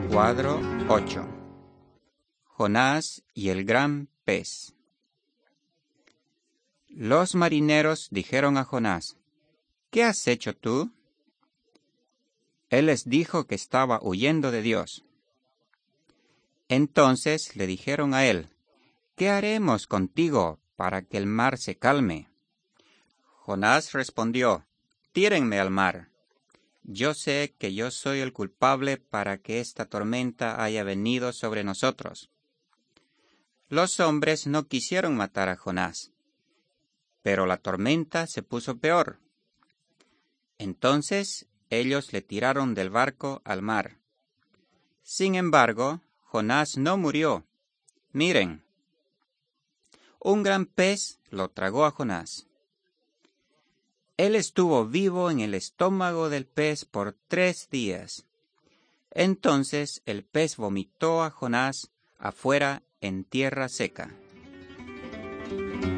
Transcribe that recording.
Cuadro 8. Jonás y el gran pez. Los marineros dijeron a Jonás: ¿Qué has hecho tú? Él les dijo que estaba huyendo de Dios. Entonces le dijeron a él: ¿Qué haremos contigo para que el mar se calme? Jonás respondió: Tírenme al mar. Yo sé que yo soy el culpable para que esta tormenta haya venido sobre nosotros. Los hombres no quisieron matar a Jonás, pero la tormenta se puso peor. Entonces ellos le tiraron del barco al mar. Sin embargo, Jonás no murió. Miren, un gran pez lo tragó a Jonás. Él estuvo vivo en el estómago del pez por 3 días. Entonces el pez vomitó a Jonás afuera en tierra seca.